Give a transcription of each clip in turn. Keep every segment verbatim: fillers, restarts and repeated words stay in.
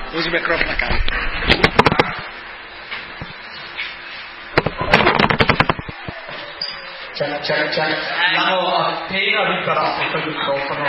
Usi il microfono a casa. C'è, c'è, c'è. L'hanno appena riparato quel microfono.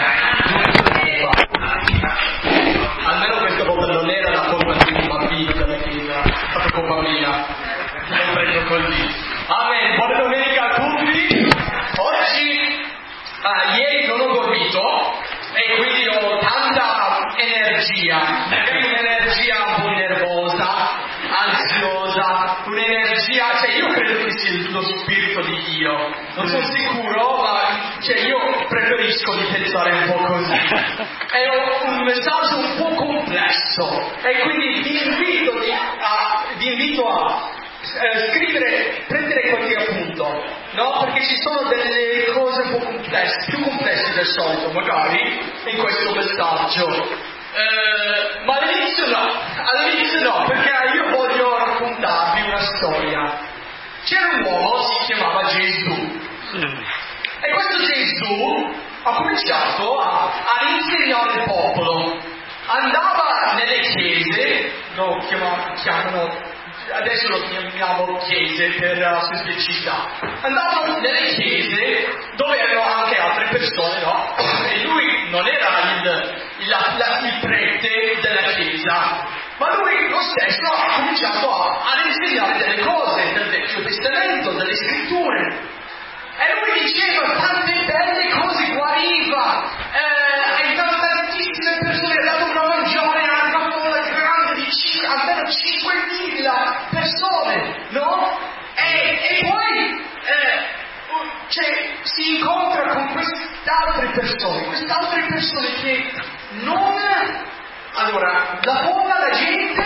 Almeno questa volta non era la colpa di un bambino della chiesa, è stata colpa mia. L'ho preso così. Amen, buona domenica a tutti. Oggi, ah, ieri non ho dormito e quindi ho tanta energia, magari un'energia un po' nervosa, ansiosa, un'energia, cioè io credo che sia lo spirito di Dio, non sono sicuro, ma cioè io preferisco di pensare un po' così. È un messaggio un po' complesso e quindi vi invito, di, a, vi invito a eh, scrivere, prendere qualche appunto, no? Perché ci sono delle cose un po' complesse, più complesse del solito magari in questo messaggio. Eh, ma all'inizio no, all'inizio no, perché io voglio raccontarvi una storia. C'era un uomo, si chiamava Gesù, e questo Gesù ha cominciato a, a insegnare il popolo. Andava nelle chiese, lo chiamano, chiamano, adesso lo chiamiamo chiese per uh, semplicità. Andava nelle chiese dove erano anche altre persone, no? E lui non era il, il, la, il prete della chiesa, ma lui lo stesso ha cominciato a, a insegnare delle cose del Vecchio Testamento, delle scritture. E lui diceva tante belle cose, guariva, eh, aiutava tantissime persone, ha dato una mangiare a una folla grande di c- almeno cinquemila persone, no? E, e poi eh, cioè, si incontra con quest'altre persone, quest'altre persone che non... Allora, la folla, la gente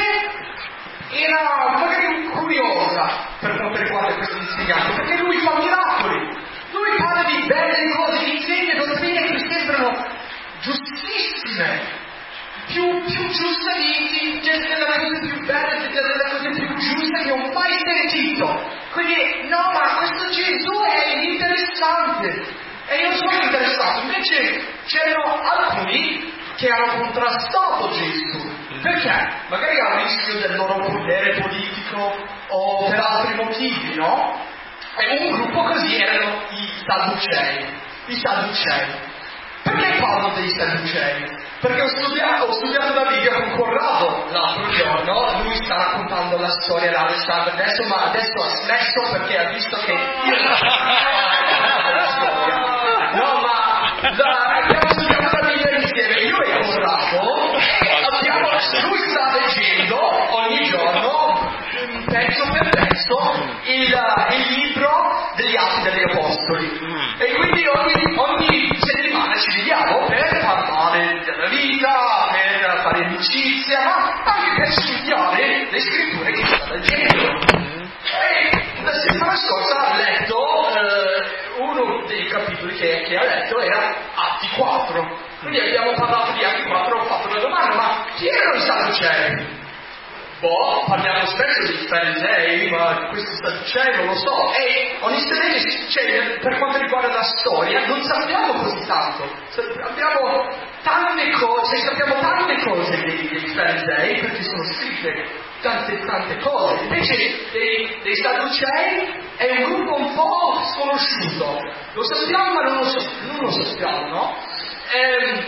era magari curiosa per quanto riguarda questo insegnante, perché lui fa miracoli, lui parla di belle cose, insegna dottrine che sembrano giustissime, più, più giuste di, di, delle cose più belle, delle cose più giuste che ho mai sentito. Quindi no, ma questo Gesù è interessante e io sono interessato. Invece c'erano alcuni che hanno contrastato Gesù. Perché? Magari a rischio del loro potere politico o per altri motivi, no? E un gruppo così erano i Sadducei. I Sadducei. Perché parlo dei Sadducei? Perché ho studiato, ho studiato la Bibbia con Corrado l'altro giorno, lui sta raccontando la storia d'Alessandro adesso, ma adesso ha smesso perché ha visto che io la storia. No, ma la, abbiamo studiato la Bibbia insieme, io e Corrado, e abbiamo, lui sta leggendo ogni giorno, pezzo per pezzo, il, il libro degli Atti degli Apostoli. E quindi ogni, ogni settimana ci vediamo per parlare della vita, per fare amicizia, ma anche per studiare le scritture che sta leggendo. E la settimana scorsa ha letto, eh, uno dei capitoli che, che ha letto era Atti quattro. Quindi abbiamo parlato di Atti quattro, ho fatto una domanda, ma chi erano i Sadducei? Boh, parliamo spesso di farisei, ma questi Sadducei non lo so. E onestamente, cioè, per quanto riguarda la storia, non sappiamo così tanto. Abbiamo tante cose, sappiamo tante cose dei, dei farisei, perché sono scritte tante tante cose. Invece dei, dei Sadducei è un gruppo un po' sconosciuto. Lo sappiamo ma non lo, so, non lo sappiamo, no? Ehm,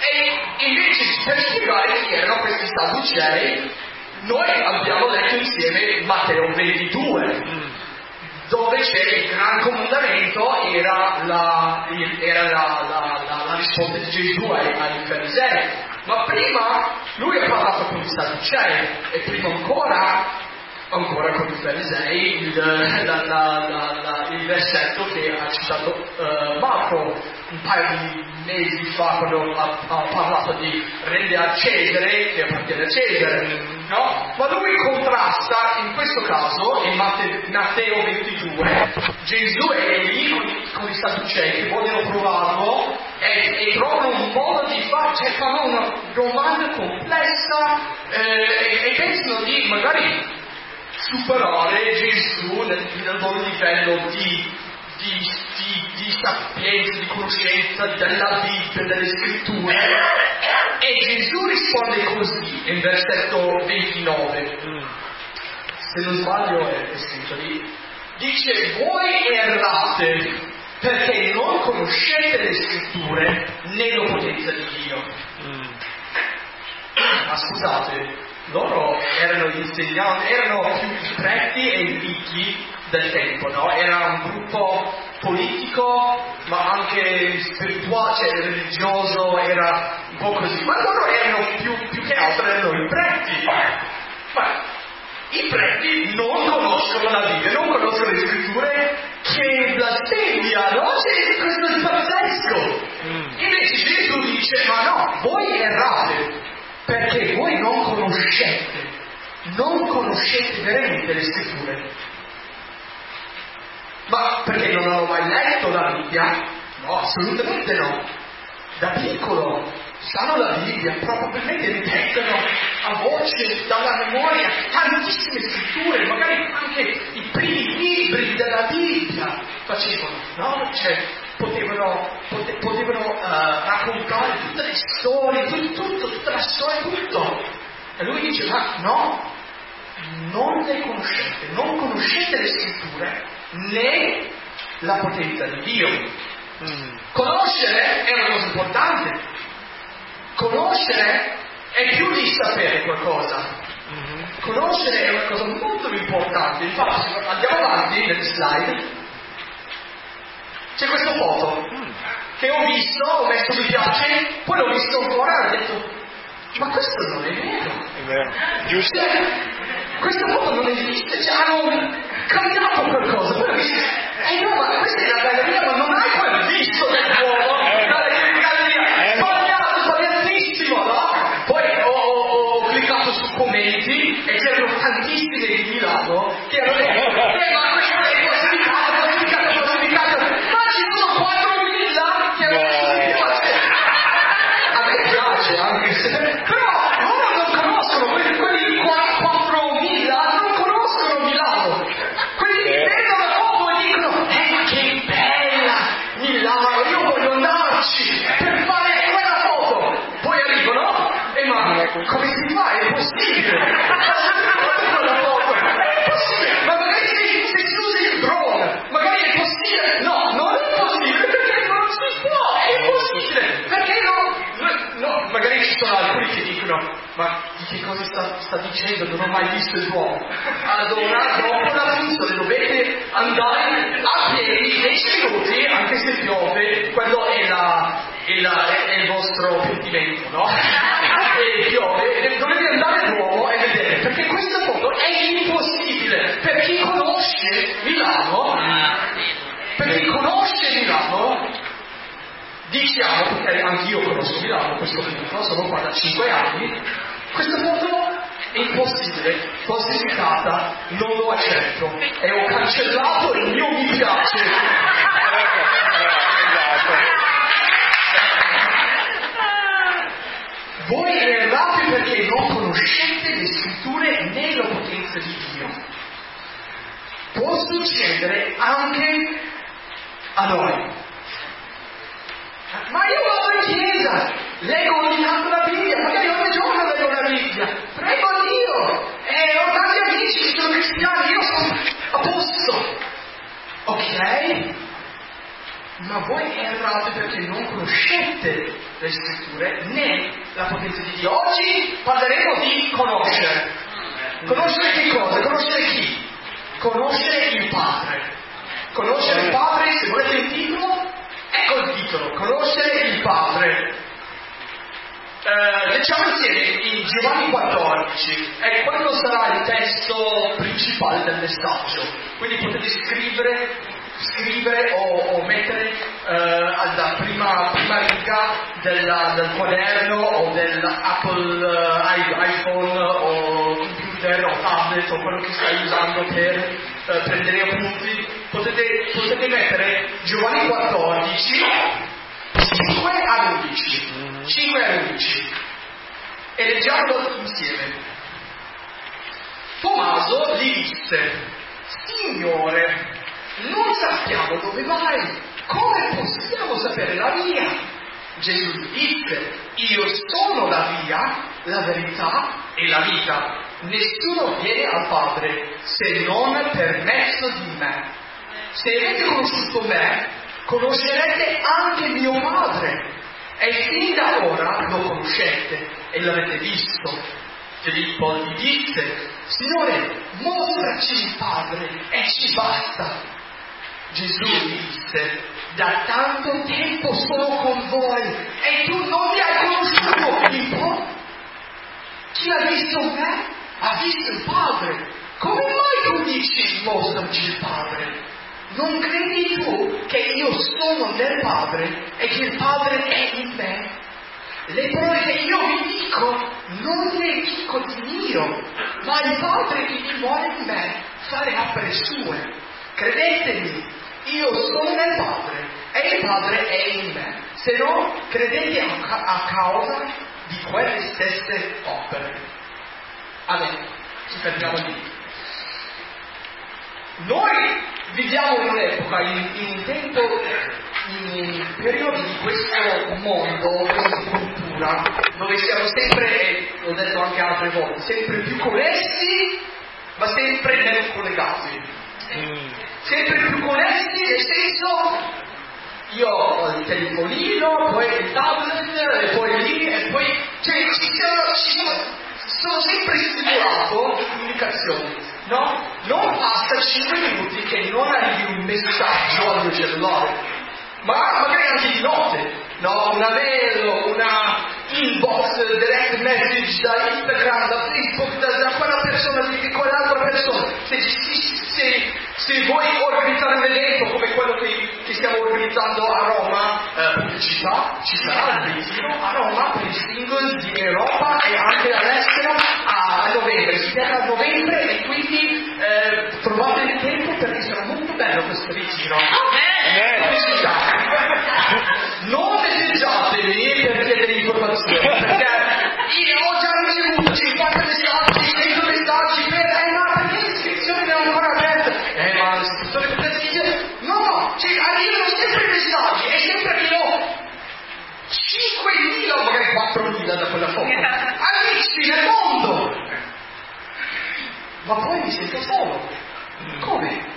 e invece per spiegare chi erano questi Sadducei, noi abbiamo letto insieme Matteo ventidue, dove c'è il gran comandamento, era la, era la, la, la, la risposta di Gesù ai, ai farisei. Ma prima lui ha parlato con i Sadducei e prima ancora ancora con i farisei il, la, la, la, la, il versetto che ha citato uh, Marco un paio di mesi fa, quando ha, ha parlato di rendere a Cesare che appartiene a Cesare, no? Ma lui contrasta in questo caso in Matte, Matteo ventidue. Gesù è lì con, con i Sadducei che vogliono provarlo e, e trovano un modo di fare, cioè fanno una domanda complessa eh, e, e pensano di magari superare Gesù nel, nel loro livello di, di, di, di sapienza, di conoscenza della Bibbia, delle scritture, e, E Gesù risponde così, in versetto ventinove. Mm. Se non sbaglio è scritto lì. Dice, voi errate perché non conoscete le scritture né la potenza di Dio. Mm. Ma scusate, loro erano gli insegnanti, erano più stretti e ricchi del tempo, no? Era un gruppo politico, ma anche spirituale, cioè religioso, era un po' così. Ma loro erano più, più che altro erano i preti. Ma i preti non conoscono la Bibbia, non conoscono le scritture, che blasfemia, no? Cioè, questo è pazzesco. Mm. Invece Gesù dice, ma no, voi errate, perché voi non conoscete, non conoscete veramente le scritture. Ma perché non hanno mai letto la Bibbia? No, assolutamente no. Da piccolo sanno la Bibbia, probabilmente ripetono a voce dalla memoria tantissime scritture, magari anche i primi libri della Bibbia facevano, no? Cioè, potevano, pote, potevano uh, raccontare tutte le storie, tutto, tutto, tutta la storia, tutto. E lui dice, ma no, non le conoscete, non conoscete le scritture né la potenza di Dio. Mm. Conoscere è una cosa importante. Conoscere è più di sapere qualcosa. Mm-hmm. Conoscere è una cosa molto importante. Infatti, andiamo avanti nelle slide. C'è questa foto mm. che ho visto, ho messo mi piace, poi l'ho visto ancora e ho detto, ma questo non è vero. È vero, giusto. Cioè, questa foto non esiste, cioè, hanno cambiato qualcosa. Poi ho visto, eh no, ma questa è la galleria, ma non hai quel visto dell'uomo, eh, no, la galleria, sbagliato, sbagliatissimo, no? Poi ho, ho, ho cliccato su commenti e c'erano tantissime di Milano che hanno detto, eh ma questo è falsificato, falsificato, falsificato, ma ci sono quattromila che hanno detto mi piace. A me piace anche se, però loro non conoscono, quelli, quelli quattromila non conoscono Milano. Quelli che vedono la foto e dicono, eh ma che bella Milano, io voglio andarci per fare quella foto. Poi arrivano, e ma come si fa? È possibile? Quella foto, è possibile? Ma magari se, se si usa il drone, magari è possibile? No, non è possibile perché non si può, è impossibile. Perché no? No, magari ci sono alcuni che dicono, ma di che cosa sta, sta dicendo? Non ho mai visto il duomo. Allora, dopo la funzione dovete andare a piedi dieci minuti, anche se piove, quello è, la, è, la, è il vostro pentimento, no? E piove, e dovete andare al duomo e vedere, perché questa foto è impossibile. Per chi conosce Milano, per chi conosce Milano, diciamo, perché anch'io conosco Milano, questo punto, sono qua da cinque anni, questa foto è impossibile, falsificata, non lo accetto e ho cancellato il mio mi piace. Voi errate perché non conoscete le scritture né la potenza di Dio. Può succedere anche a noi. Ma io vado in chiesa, leggo ogni tanto la Bibbia, magari ogni giorno leggo la Bibbia, prego Dio, e ho tanti amici che sono cristiani, io sono a posto. Ok? Ma voi errate perché non conoscete le scritture né la potenza di Dio. Oggi parleremo di conoscere. Conoscere che cosa? Conoscere chi? Conoscere il Padre. Conoscere il Padre, se volete il titolo, ecco il titolo, conoscere il Padre. Eh, leggiamo insieme in Giovanni quattordici, e quello sarà il testo principale del messaggio, quindi potete scrivere, scrivere o, o mettere eh, alla prima, prima riga della, del quaderno o dell'Apple uh, iPhone o computer o tablet o quello che stai usando per uh, prendere appunti. Potete, potete mettere Giovanni quattordici, cinque a undici, cinque a undici, e leggiamolo insieme. Tommaso gli disse, Signore, non sappiamo dove vai, come possiamo sapere la via? Gesù disse: io sono la via, la verità e la vita. Nessuno viene al Padre se non per mezzo di me. Se avete conosciuto me, conoscerete anche mio Padre. E fin da ora lo conoscete e l'avete visto. Filippo gli disse: Signore, mostraci il Padre e ci basta. Gesù gli disse: da tanto tempo sono con voi e tu non mi hai conosciuto, Filippo? Chi ha visto me ha visto il Padre. Come mai tu dici mostraci il Padre? Non credi tu che io sono nel Padre e che il Padre è in me? Le parole che io vi dico non le dico di mio, ma il Padre che dimora in me fa le opere sue. Credetemi, io sono nel Padre e il Padre è in me. Se no, credete a, ca- a causa di quelle stesse opere. Adesso, ci fermiamo lì. Noi viviamo in un'epoca, in, in un tempo, in un periodo di questo mondo, questa cultura, dove siamo sempre, l'ho detto anche altre volte, sempre più connessi, ma sempre meno collegati. Mm. Sempre più connessi, nel senso, io ho il telefonino, poi il tablet, e poi lì, e poi, cioè, ci sono, ci sono, sono sempre stimolato in comunicazione. No? Non passa cinque minuti che non arrivi un messaggio al mio cellulare, ma magari anche di notte, no? Una mail, una inbox, direct message da Instagram, da Facebook, da, da quella persona, di quell'altra persona. Se, se, se vuoi organizzare un evento come quello che, che stiamo organizzando a Roma, eh, pubblicità, ci sarà il ventino a Roma per i singles di Europa e anche all'estero a novembre. Si terrà a novembre e quindi eh, trovate il tempo perché sarà molto bello questo ritiro. Non messaggiatemi per chiedere informazioni, perché io ho già ricevuto cinquanta messaggi, cento messaggi per eh ma perché l'iscrizione è ancora aperta? Eh ma l'iscrizione è aperta? No, no, cioè arrivano sempre i messaggi, è sempre che ho cinquemila o magari quattromila da quella foto, amici nel mondo, ma poi mi sento solo. Come?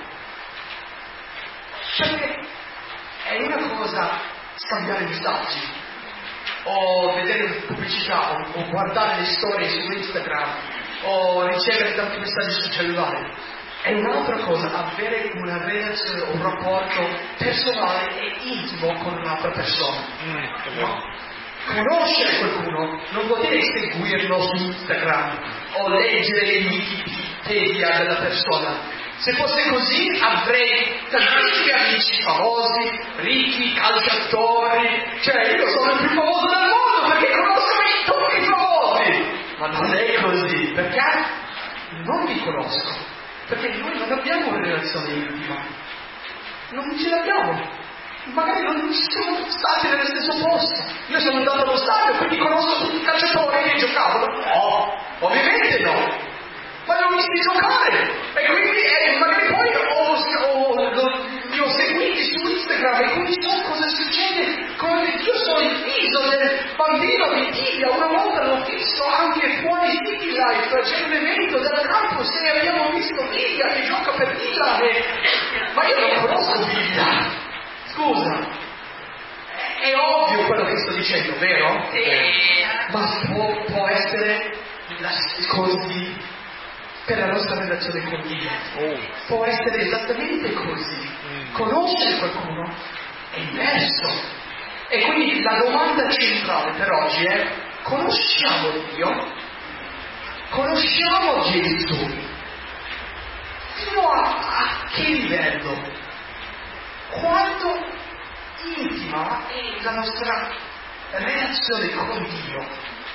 Perché è una cosa scambiare messaggi o vedere pubblicità o, o guardare le storie su Instagram o ricevere tanti messaggi sul cellulare. È un'altra cosa avere una relazione, un rapporto personale e intimo con un'altra persona. Mm, no? Conoscere qualcuno non vuol dire seguirlo su Instagram o leggere il Wikipedia della persona. Se fosse così avrei tantissimi amici famosi, ricchi, calciatori, cioè io sono il più famoso del mondo perché conosco tutti i famosi. Ma non è così, perché non li conosco, perché noi non abbiamo una relazione intima, non ce l'abbiamo. Magari non ci siamo stati nello stesso posto. Io sono andato allo stadio, quindi conosco tutti i calciatori che giocavano? No, ovviamente no. Ma li ho visti giocare e quindi eh, magari poi ho, ho, ho, li ho seguiti su Instagram e quindi so cosa succede. Come io sono il figlio del bambino di Tiglia, una volta l'ho visto anche fuori City Life, c'è un evento del campus e abbiamo visto Tiglia che gioca per Tiglia e... ma io non conosco Tiglia. Scusa, è ovvio quello che sto dicendo, vero? Sì. Ma può, può essere la, così per la nostra relazione con Dio. Oh. Può essere esattamente così. Mm. Conoscere qualcuno è diverso. E quindi la domanda centrale per oggi è: conosciamo Dio? Conosciamo Gesù? Fino a, a che livello? Quanto intima è la nostra relazione con Dio?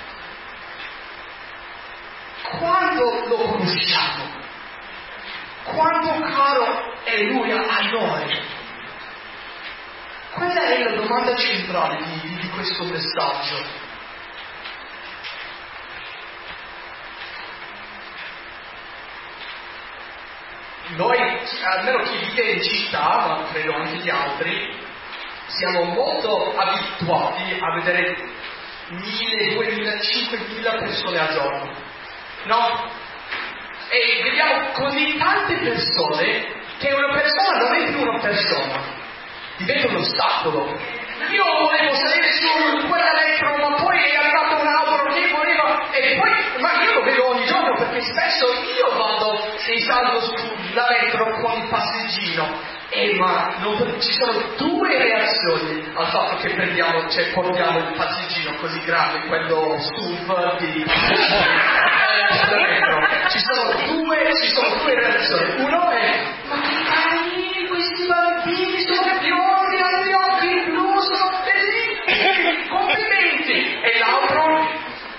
Quando lo conosciamo? Quanto caro è Lui a noi? Quella è la domanda centrale di, di questo messaggio. Noi, almeno chi vive in città, ma credo anche gli altri, siamo molto abituati a vedere mille, duemila, cinquemila persone al giorno, no? E vediamo così tante persone che una persona non è più una persona, diventa un ostacolo. Io volevo salire su quella metro, ma poi è arrivato un altro che voleva, e poi, ma io lo vedo ogni giorno perché spesso io vado e salgo sulla metro con il passeggino. Eh, ma non, ci sono due reazioni al fatto che prendiamo, cioè portiamo il passeggino così grande, quello S U V di eh, ci sono due, ci sono due reazioni. Uno è: ma che carini questi bambini, sono biondi, hanno gli occhi blu, sono bellissimi, complimenti. E l'altro: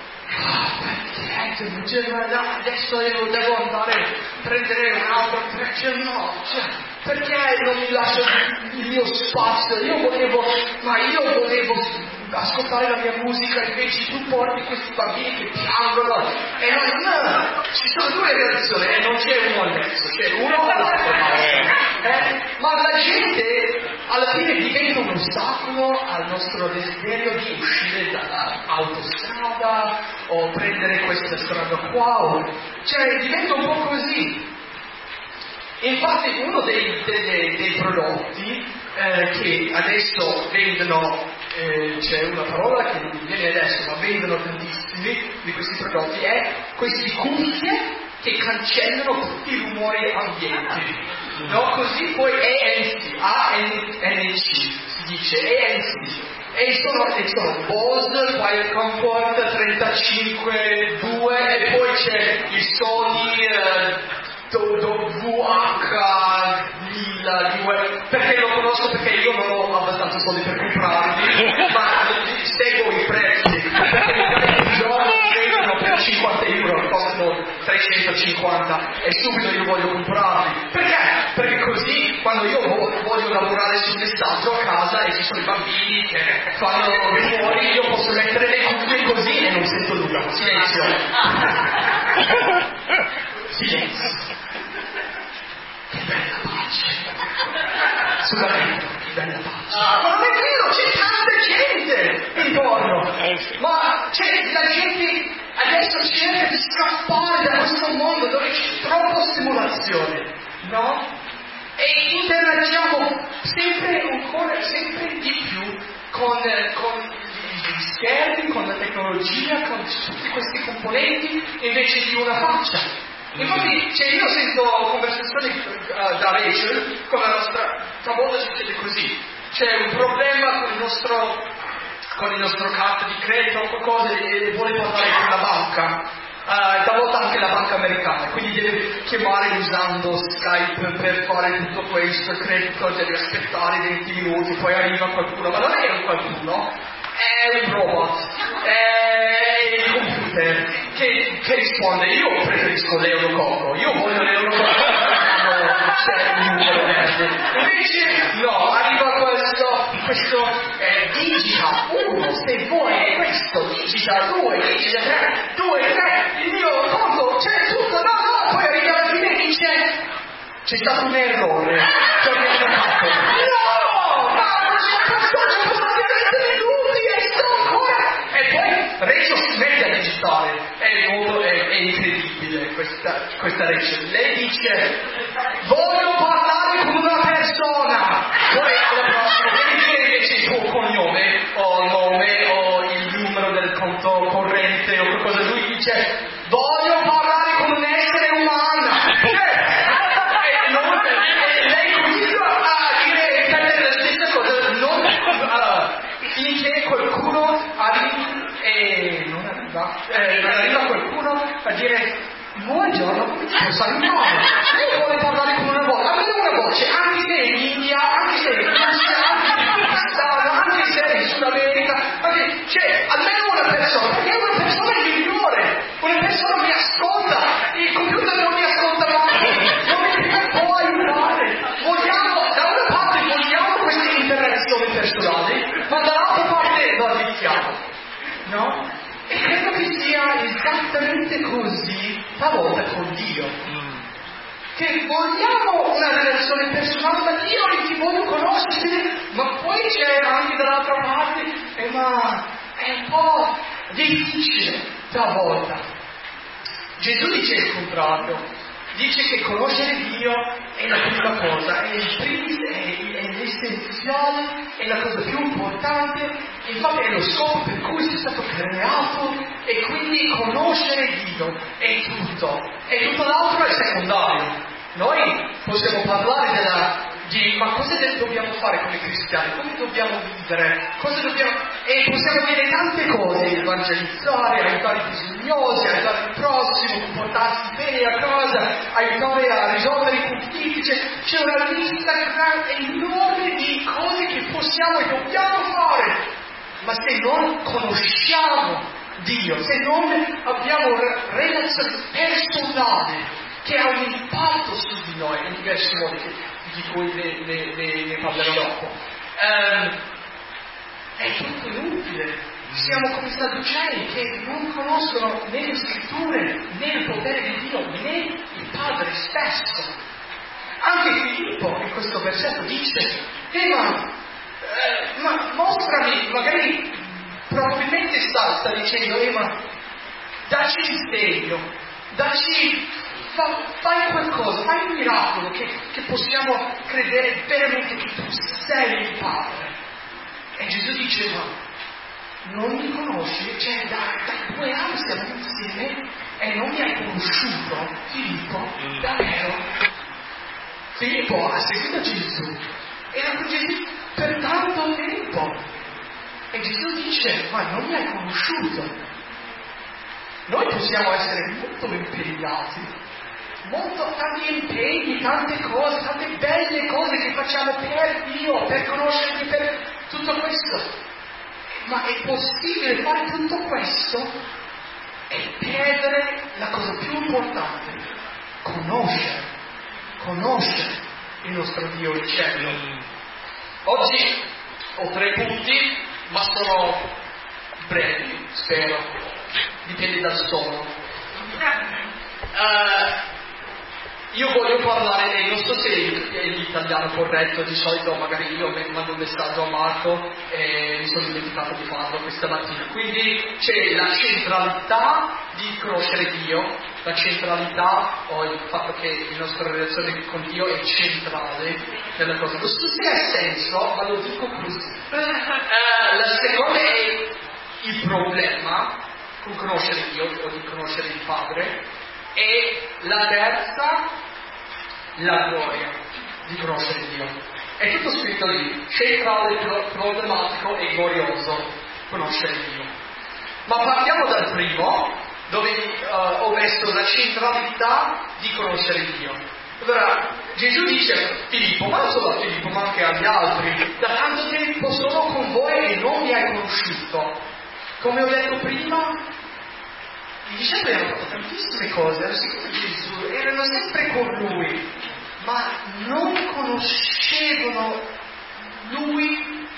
adesso io devo andare a prendere un altro treccio, no, cioè, perché non mi lascio il mio spazio? Io volevo, ma io volevo ascoltare la mia musica, invece tu porti questi bambini che piangono, e non, no, ci sono due reazioni e non c'è uno al mezzo, c'è uno all'altro. Eh? Ma la gente alla fine diventa un ostacolo al nostro desiderio di uscire dall'autostrada o prendere questa strada qua, o... cioè diventa un po' così. Infatti uno dei, dei, dei prodotti eh, che adesso vendono, eh, c'è una parola che non mi viene adesso, ma vendono tantissimi di questi prodotti, è questi cuffie che cancellano tutti i rumori ambienti, no? Così poi A N C si dice A N C, e sono, e sono Bose, Quiet Comfort trentacinque due, e poi c'è il Sony eh, W H mille due, perché lo conosco, perché io non ho abbastanza soldi per comprarli, ma seguo i prezzi, perché un giorno vendono per cinquanta euro, costano trecentocinquanta, e subito io voglio comprarli. Perché? Perché così quando io voglio lavorare sul messaggio a casa e ci sono i bambini che fanno fuori, io posso mettere le cuffie così e non sento nulla. Silenzio. Silenzio. Che bella pace. Scusate, che bella pace. Ma non è vero, c'è tanta gente intorno. Ma c'è la gente adesso cerca di scappare da questo mondo dove c'è troppa stimolazione, no? E interagiamo sempre ancora, sempre di più con, con gli schermi, con la tecnologia, con tutti questi componenti, invece di una faccia. Infatti, cioè, io sento conversazioni uh, da Rachel con la nostra, talvolta succede così, c'è un problema con il nostro con il nostro carta di credito o qualcosa e vuole parlare con la banca, uh, talvolta anche la banca americana, quindi deve chiamare usando Skype per fare tutto questo, il credito deve aspettare venti minuti, poi arriva qualcuno, ma non è un qualcuno, è un robot, è il computer che, che risponde: io preferisco l'euro coco, io voglio l'euro coco, c'è un numero verde. Invece no, arriva questo, questo eh, digita uno se vuoi questo, digita due, digita tre, due, tre, il mio conto c'è tutto, no, no, poi arriva alla fine e dice: c'è stato un errore, che ho fatto. No, ma c'è stato e poi Rachel si mette a digitare, è, molto, è, è incredibile questa, questa Rachel. Lei dice: voglio parlare con una persona, poi alla prossima devi dire invece il tuo cognome o il nome o il numero del conto corrente o qualcosa. Lui dice: voglio parlare con un essere umano. E, non, e lei continua a dire la stessa cosa, non, uh, finché qualcuno arriva e non arriva, eh, arriva qualcuno a dire: buongiorno, come ti posso aiutare? Io voglio parlare con una voce, almeno una voce, anche se in India, anche se in Russia, anche se in Pakistan, anche se in Sud America, anche, cioè almeno una persona, perché una persona è migliore, una persona mi ascolta, il computer non mi ascolta mai, non mi può aiutare. Vogliamo, da una parte vogliamo queste interazioni personali, ma dall'altra parte lo avvicchiamo, no? E credo che sia esattamente così talvolta con Dio. che vogliamo una relazione personale, ma io ti voglio conoscere, ma poi c'è anche dall'altra parte, eh, ma è un po' difficile talvolta. Gesù dice il contrario. Dice che conoscere Dio è la prima cosa, è il primis, è, è l'essenziale, è la cosa più importante, infatti è lo scopo per cui sei stato creato, e quindi conoscere Dio è tutto, e tutto l'altro è secondario. Noi possiamo parlare della, di ma cosa dobbiamo fare come cristiani, come dobbiamo vivere, cosa dobbiamo, e possiamo dire tante cose, evangelizzare, aiutare i bisognosi, aiutare il prossimo, comportarsi bene a casa, aiutare a risolvere i conflitti. C'è una lista enorme di cose che possiamo e dobbiamo fare, ma se non conosciamo Dio, se non abbiamo una relazione personale che ha un impatto su di noi in diversi modi, che, di cui ne, ne, ne, ne parlerò dopo, um, è tutto inutile. Siamo come Sadducei che non conoscono né le scritture, né il potere di Dio, né il Padre stesso. Anche Filippo in questo versetto dice: eh, ma, eh, ma mostrami, magari probabilmente sta, sta dicendo, eh, ma dacci il segno, dacci, fa, fai qualcosa, fai un miracolo che, che possiamo credere veramente che tu sei il Padre. E Gesù dice: ma non mi conosci? Cioè da, da due anni siamo insieme e non mi hai conosciuto, Filippo? Davvero? Filippo ha seguito Gesù, era con Gesù per tanto tempo, e Gesù dice: ma non mi hai conosciuto? Noi possiamo essere molto impegnati, molto, tanti impegni, tante cose, tante belle cose che facciamo per Dio, per conoscerli, per tutto questo. Ma è possibile fare tutto questo e perdere la cosa più importante: conoscere, conoscere il nostro Dio in cielo. Oggi ho tre punti, ma sono brevi, spero, dipende dal sonno. Uh, Io voglio parlare, non so se è l'italiano corretto, di solito magari io mando un messaggio a Marco e mi sono dimenticato di farlo questa mattina. Quindi c'è la centralità di conoscere Dio, la centralità o il fatto che la nostra relazione con Dio è centrale nella cosa. Questo sì ha senso, ma lo dico così. Uh, la seconda è il problema con conoscere Dio o di conoscere il Padre. E la terza, la gloria di conoscere Dio. È tutto scritto lì, centrale, problematico e glorioso, conoscere Dio. Ma partiamo dal primo, dove uh, ho messo la centralità di conoscere Dio. Allora, Gesù dice a Filippo, ma non solo a Filippo, ma anche agli altri: da tanto tempo sono con voi e non mi hai conosciuto. Come ho detto prima, i discepoli hanno fatto tantissime cose, hanno seguito Gesù, erano sempre con Lui, ma non conoscevano Lui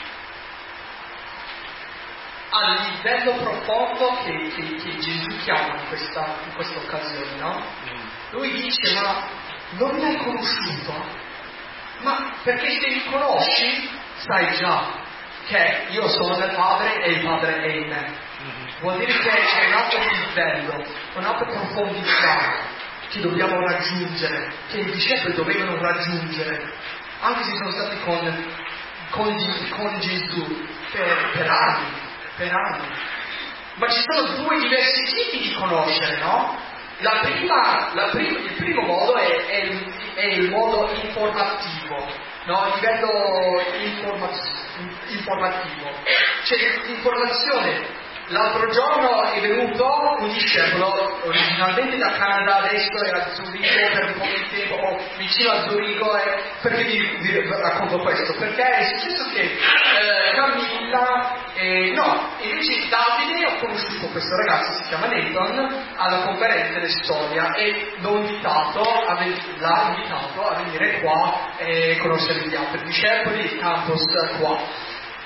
al livello profondo che, che, che Gesù chiama in questa, in questa occasione, no? Lui dice: ma non mi hai conosciuto? Ma perché se mi conosci sai già che io sono nel Padre e il Padre è in me. Vuol dire che c'è un altro livello, un'altra profondità che dobbiamo raggiungere, che i discepoli dovevano raggiungere, anche se sono stati con, con, con Gesù per, per anni, per anni. Ma ci sono due diversi tipi di conoscere, no? La prima, la prima, il primo modo è, è, il, è il modo informativo, no? Il livello informativo. informativo. C'è informazione. L'altro giorno è venuto un discepolo, originalmente da Canada, adesso è a Zurigo per un po' di tempo, vicino a Zurigo, e perché vi, vi racconto questo? Perché è successo che eh, Camilla, eh, no, invece Davide, ho conosciuto questo ragazzo, si chiama Nathan, alla conferenza di storia, e l'ho invitato, a ven- l'ha invitato a venire qua e conoscere gli altri discepoli, il campus qua.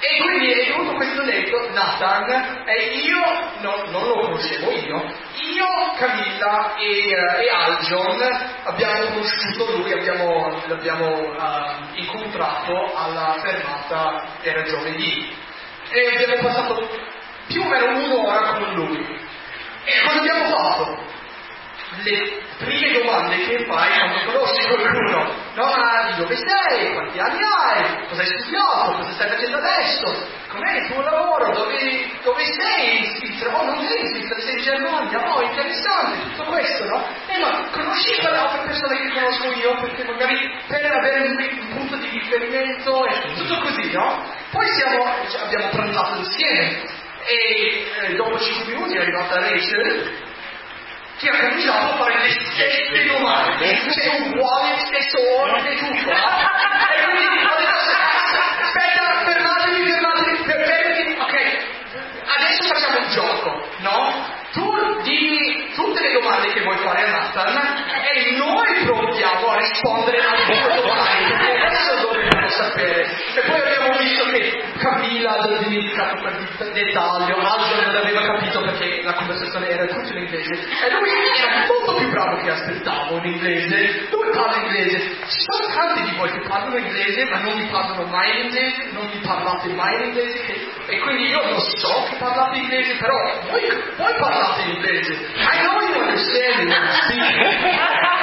E quindi è venuto questo detto, Nathan, e io, no, non lo conoscevo io, io, Camilla e, e Aljon abbiamo conosciuto lui, abbiamo, l'abbiamo uh, incontrato alla fermata, era giovedì, e abbiamo passato più o meno un'ora con lui. E cosa abbiamo fatto? Le prime domande che fai quando conosci qualcuno, no? Ma di dove sei? Quanti anni hai? Cosa hai studiato? Cosa stai facendo adesso? Com'è il tuo lavoro? Dove, dove sei? In Svizzera? Oh, non sei in Svizzera, sei in Germania? Oh, interessante, tutto questo, no? E ma conosci quelle altre persone che conosco io? Perché magari per avere un, un punto di riferimento e tutto così, no? Poi siamo, abbiamo pranzato insieme e eh, dopo cinque minuti è arrivata Rachel, che ha cominciato a fare le stesse domande, c'è uguale, stesso ordine e tutto. E quindi ho detto, aspetta, fermatevi, fermatevi, fermatevi, ok, adesso facciamo un gioco, no? Tu dimmi tutte le domande che vuoi fare a Nathan e noi proviamo a rispondere a queste domande, perché adesso dobbiamo sapere. E poi abbiamo visto che Camilla aveva dimenticato quel dettaglio, Aldo non l'aveva capito perché la conversazione era tutta in inglese e lui era molto più bravo che aspettavo in inglese. Lui parla inglese, ci sono tanti di voi che parlano inglese ma non vi parlano mai in inglese, non vi parlate mai in inglese e quindi io non so che parlate inglese, però voi, voi parlate in inglese. I know you understand it when you speak.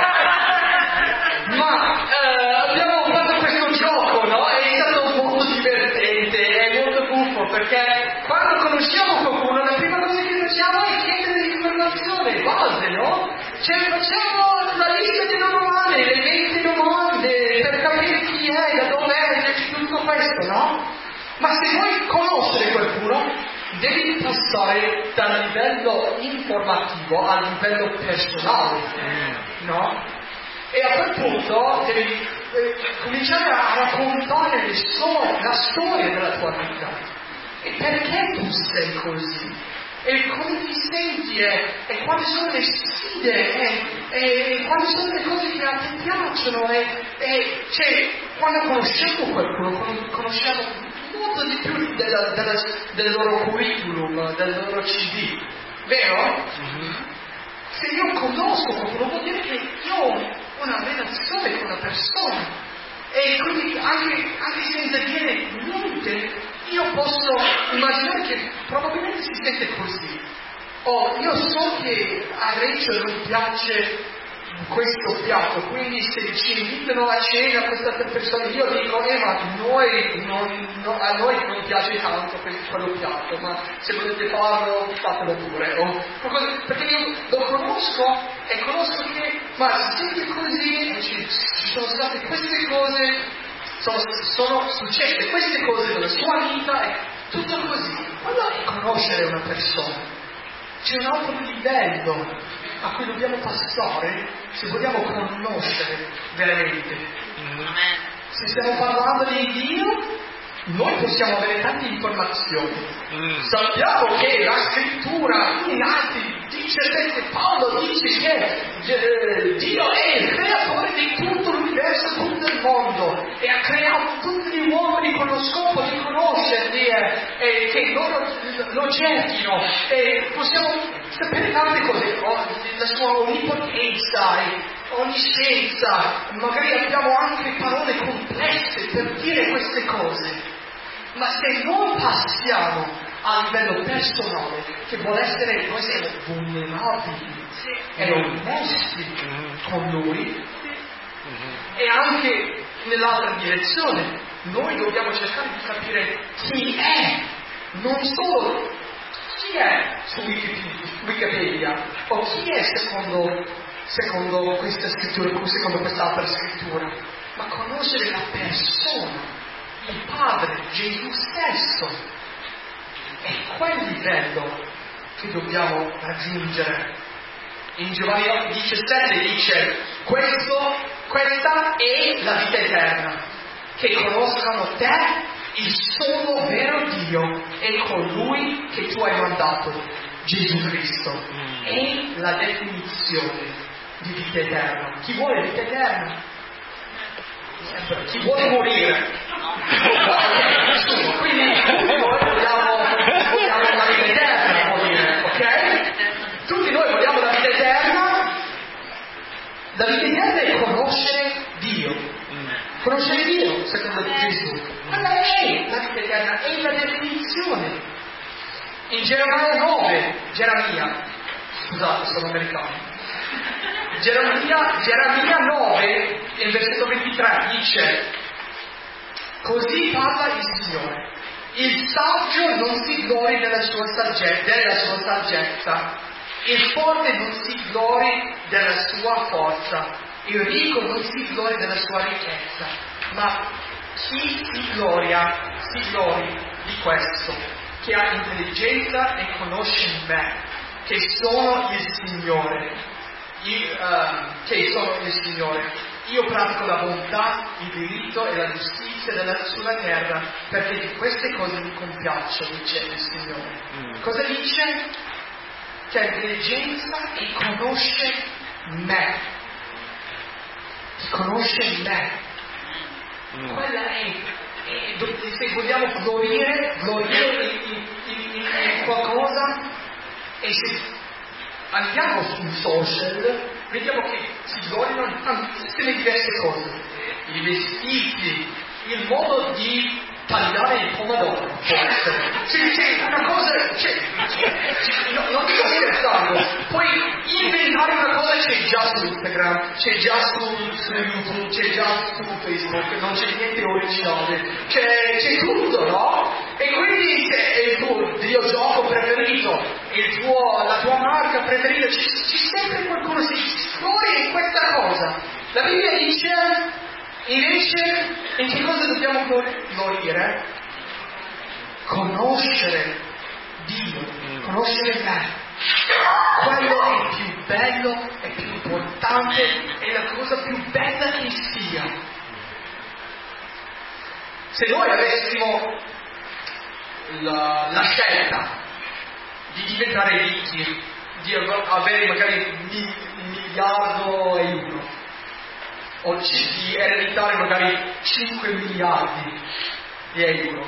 Ma eh, abbiamo fatto questo gioco, no? È stato molto divertente, è molto buffo, perché quando conosciamo qualcuno la prima cosa che facciamo è chiedere informazioni, base, no? Cioè facciamo la lista di domande, le venti domande, per capire chi è, da dove è, tutto questo, no? Ma se vuoi conoscere qualcuno, devi passare dal livello informativo al livello personale, no? E a quel punto devi eh, cominciare a raccontare le storie, la storia della tua vita. E perché tu sei così? E come ti senti? E, e quali sono le sfide? E, e, e quali sono le cose che a te piacciono? E, e cioè, quando conosciamo qualcuno, conosciamo molto di più della, della, del loro curriculum, del loro C V. Vero? Mm-hmm. Se io conosco qualcuno vuol dire che io ho una relazione con una persona e quindi anche, anche senza dire niente io posso immaginare che probabilmente si sente così. Oh, io so che a Rachel non piace questo piatto, quindi se ci invitano a cena queste persone io dico eh ma noi non, no, a noi non piace tanto quello piatto, ma se volete farlo fatelo pure, oh. Perché io lo conosco e conosco che ma se siete così ci, ci sono state queste cose, sono, sono successe queste cose nella sua vita e tutto così. Quando conoscere una persona c'è un altro livello a cui dobbiamo passare se vogliamo conoscere veramente. Se stiamo parlando di Dio, noi possiamo avere tante informazioni. Mm. Sappiamo che la scrittura in Atti dice che Paolo dice che eh, Dio è il creatore di tutto l'universo, tutto il mondo e ha creato tutti gli uomini con lo scopo di conoscerli e, e che loro lo cerchino e possiamo sapere tante cose, la sua onnipotenza e onniscienza, magari abbiamo anche parole complesse per dire queste cose. Ma se non passiamo a livello personale, che vuole essere, noi siamo vulnerabili e onesti con Lui, e anche nell'altra direzione, noi dobbiamo cercare di capire chi è, non solo chi è su Wikipedia, o chi è secondo, secondo questa scrittura, secondo quest'altra scrittura, ma conoscere la persona, il Padre, Gesù stesso. È quel livello che dobbiamo raggiungere. In Giovanni diciassette dice questo, questa è la vita eterna, che conoscano te, il solo vero Dio, e colui che tu hai mandato, Gesù Cristo. È la definizione di vita eterna. Chi vuole vita eterna? Chi vuole morire? Nessuno. Quindi La vita eterna è conoscere Dio. Conoscere Dio, secondo Gesù. Quella è la vita eterna, è la definizione. In Geremia nove, Geremia, scusate, sono americano. Geremia, Geremia nove, nel versetto ventitré, dice: così parla il Signore. Il saggio non si glori della sua saggezza, della sua saggezza. Il forte non si glori della sua forza. Il ricco non si glori della sua ricchezza. Ma chi si gloria, si glori di questo, che ha intelligenza e conosce me, che sono il Signore. Io, uh, che sono il Signore. Io pratico la bontà, il diritto e la giustizia della, sulla terra, perché di queste cose mi compiaccio, dice il Signore. Mm. Cosa dice? Che ha intelligenza e conosce me. Che conosce me. Mm. Quella è, è, se vogliamo glorire, glorire in, in, in, in qualcosa, e se andiamo sul social, vediamo che si gloriano in tantissime diverse cose. I vestiti, il modo di tagliare il pomodoro, forse. C'è, c'è una cosa, c'è, c'è, no, non sto scherzando. Puoi inventare una cosa, c'è già su Instagram, c'è già su, su YouTube, c'è già su Facebook, non c'è niente originale. C'è, c'è tutto, no? E quindi se è il tuo videogioco preferito, il tuo, la tua marca preferita, c'è, c'è sempre qualcuno che si gloria in questa cosa. La Bibbia dice, invece, in che cosa dobbiamo glorire? Conoscere Dio, conoscere me. Quello è il più bello, è più importante, è la cosa più bella che sia. Se noi avessimo la, la scelta di diventare ricchi, di avere magari un miliardo e uno, o di ereditare magari cinque miliardi di euro,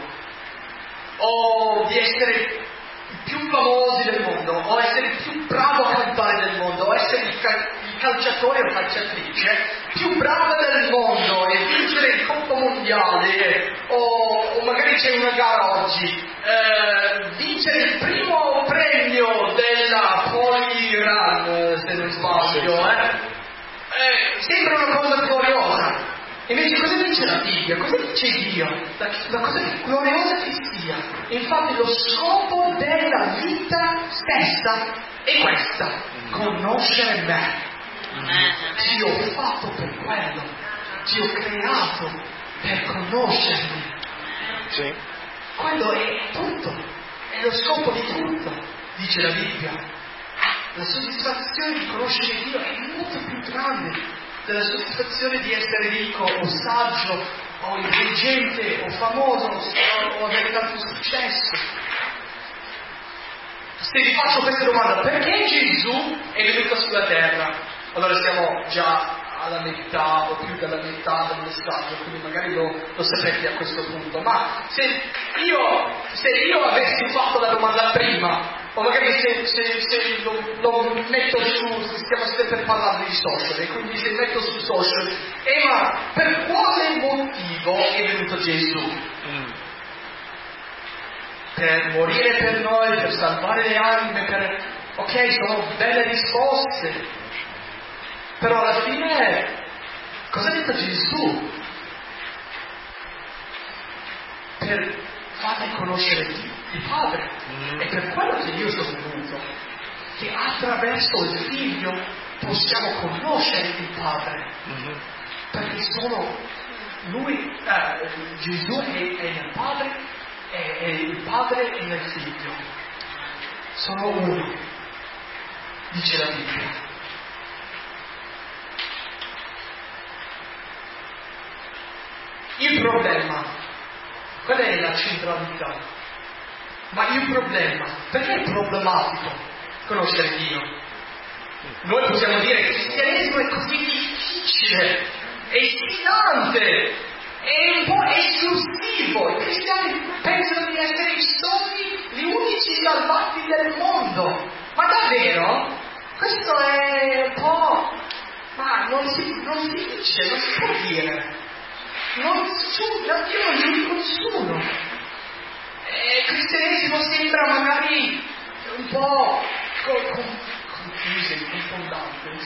o di essere i più famosi del mondo, o essere il più bravo a cantare del mondo, o essere il, cal- il calciatore o calciatrice più bravo del mondo e vincere il Coppa Mondiale, o, o magari c'è una gara oggi, eh, vincere il primo premio della Poly Run, se non sbaglio, eh? Eh, sembra una cosa gloriosa. Invece cosa dice la Bibbia? Cosa dice Dio? La, la cosa gloriosa che sia. Infatti lo scopo della vita stessa è questa: conoscere me. Ti ho fatto per quello, ti ho creato per conoscermi. Sì. Quello è tutto, è lo scopo di tutto, dice la Bibbia. La soddisfazione di conoscere Dio è molto più grande della soddisfazione di essere ricco o saggio o intelligente o famoso o, o avere tanto successo. Se vi faccio questa domanda, perché Gesù è venuto sulla terra? Allora siamo già alla metà o più della metà del messaggio, quindi magari lo, lo sapete a questo punto. Ma se io, se io avessi fatto la domanda prima, o magari se, se, se lo, lo metto su, stiamo sempre parlando di social, e quindi se metto su social, eh ma per quale motivo è venuto Gesù? Mm. Per morire per noi, per salvare le anime, per... ok, sono belle risposte, però alla fine cosa ha detto Gesù? Per farmi conoscere il Padre. Mm. È per quello che io sono venuto, che attraverso il Figlio possiamo conoscere il Padre. Mm-hmm. Perché sono lui, eh, Gesù è, è nel Padre e, e il Padre è nel Figlio. Sono uno, dice la Bibbia. Il problema, qual è la centralità? Ma il problema, perché è problematico conoscere Dio? Noi possiamo dire che il cristianesimo è così difficile, è sfidante, è un po' esclusivo. I cristiani pensano di essere i soli, gli unici salvati del mondo. Ma davvero? Questo è un po'... Ma non si, non si dice, non si può dire. Non, su, io non giudico nessuno. Il cristianesimo sembra magari un po' confuso, confondante,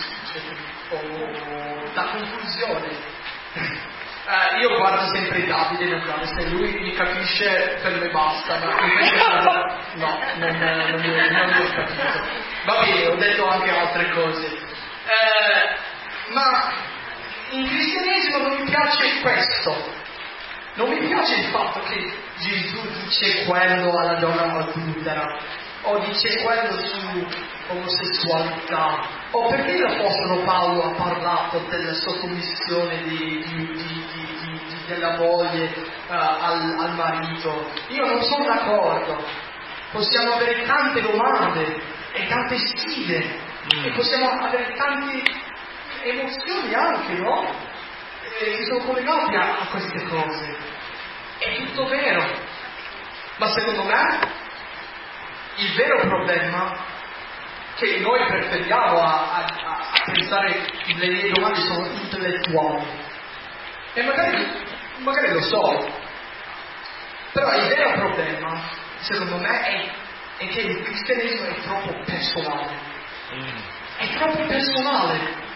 o da confusione. Eh, io guardo sempre Davide nel plano, se lui mi capisce per me basta, ma invece no, non, non, non, non l'ho capito. Va bene, ho detto anche altre cose. Eh, ma in cristianesimo non mi piace questo. Non mi piace il fatto che Gesù dice quello alla donna adultera, o dice quello su omosessualità, o perché l'Apostolo Paolo ha parlato della sottomissione di, di, di, di, di, di, della moglie uh, al, al marito. Io non sono d'accordo. Possiamo avere tante domande e tante sfide mm. e possiamo avere tante emozioni anche, no? Che sono collegate a, a queste cose. È tutto vero, ma secondo me il vero problema che noi preferiamo a, a, a pensare che le domande sono intellettuali, e magari, magari lo so, però il vero problema secondo me è, è che il cristianesimo è troppo personale, è troppo personale.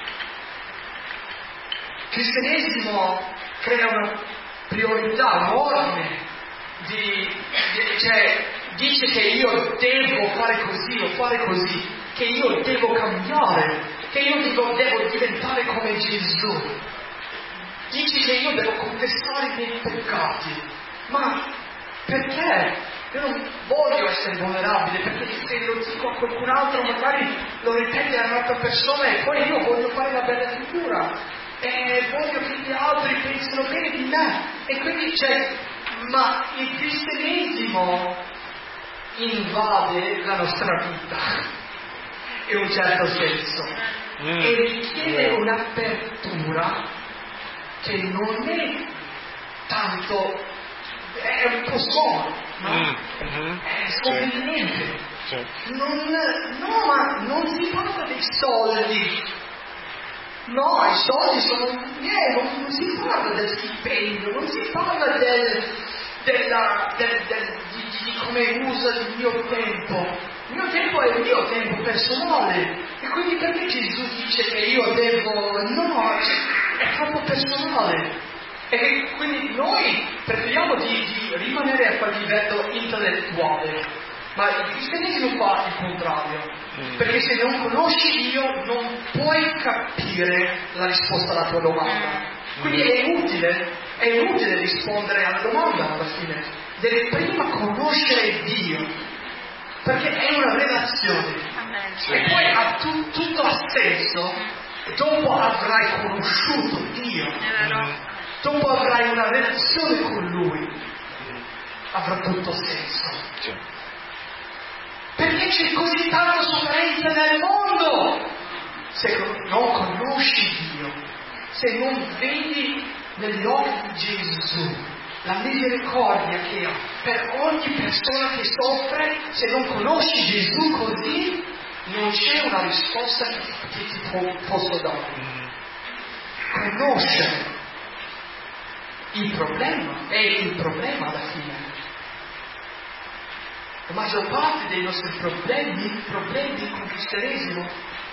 Il cristianesimo crea una priorità, un ordine, di, di, cioè dice che io devo fare così o fare così, che io devo cambiare, che io devo, devo diventare come Gesù. Dice che io devo confessare i miei peccati. Ma perché? Io non voglio essere vulnerabile, perché se lo dico a qualcun altro magari lo ripete a un'altra persona e poi io voglio fare la bella figura. E voglio che gli altri pensino bene di me, e quindi c'è, ma il cristianesimo invade la nostra vita in un certo senso mm. e richiede yeah. un'apertura che non è tanto, è un po' solo, no? Mm-hmm. È sconveniente. Sì. Non, no, ma non si parla dei soldi. No, i soldi sono yeah, non, non si parla del stipendio, non si parla del, della, del, del, di, di come uso il mio tempo. Il mio tempo è il mio tempo personale, e quindi perché Gesù dice che io devo... No, è troppo personale. E quindi noi preferiamo di, di rimanere a quel livello intellettuale. Ma il cristianesimo fa il contrario, mm. perché se non conosci Dio non puoi capire la risposta alla tua domanda. Quindi è inutile, è inutile rispondere alla domanda alla fine. Devi prima conoscere Dio, perché è una relazione. Amen. E poi ha tu, tutto ha senso dopo avrai conosciuto Dio, mm. dopo avrai una relazione con Lui, avrà tutto senso. Sì. Perché c'è così tanta sofferenza nel mondo? Se non conosci Dio, se non vedi negli occhi di Gesù la misericordia che ha per ogni persona che soffre, se non conosci Gesù così, non c'è una risposta che, che ti po- posso dare. Conoscere il problema è il problema alla fine. La maggior parte dei nostri problemi, problemi con il cristianesimo,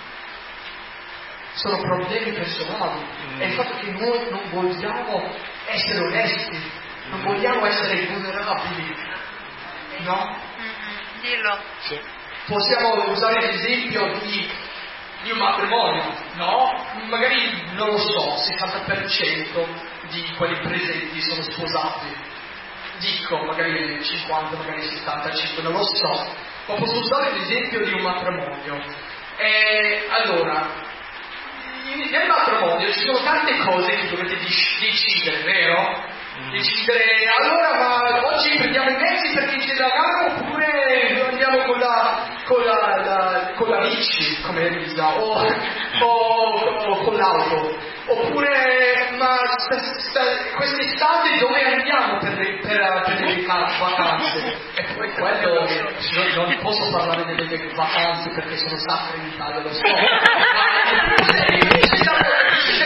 sono problemi personali. Mm. È il fatto che noi non vogliamo essere onesti, non vogliamo essere vulnerabili, no? Mm-hmm. Dillo. Sì. Possiamo usare l'esempio di, di un matrimonio, no? Magari, non lo so, sessanta per cento di quelli presenti sono sposati. Dico, magari cinquanta, magari settantacinque, non lo so, ma posso usare l'esempio di un matrimonio. E allora, nel matrimonio ci sono tante cose che dovete decidere, vero? Mm. Decidere, allora, ma oggi prendiamo i mezzi perché ce l'abbiamo, oppure andiamo con la, con la, la con la bici, come Elisa, o, o, o con l'auto, oppure, ma quest'estate dove andiamo per le, per, per le vacanze? E poi quello, non, non posso parlare delle vacanze perché sono sacre in Italia, lo so, ma ci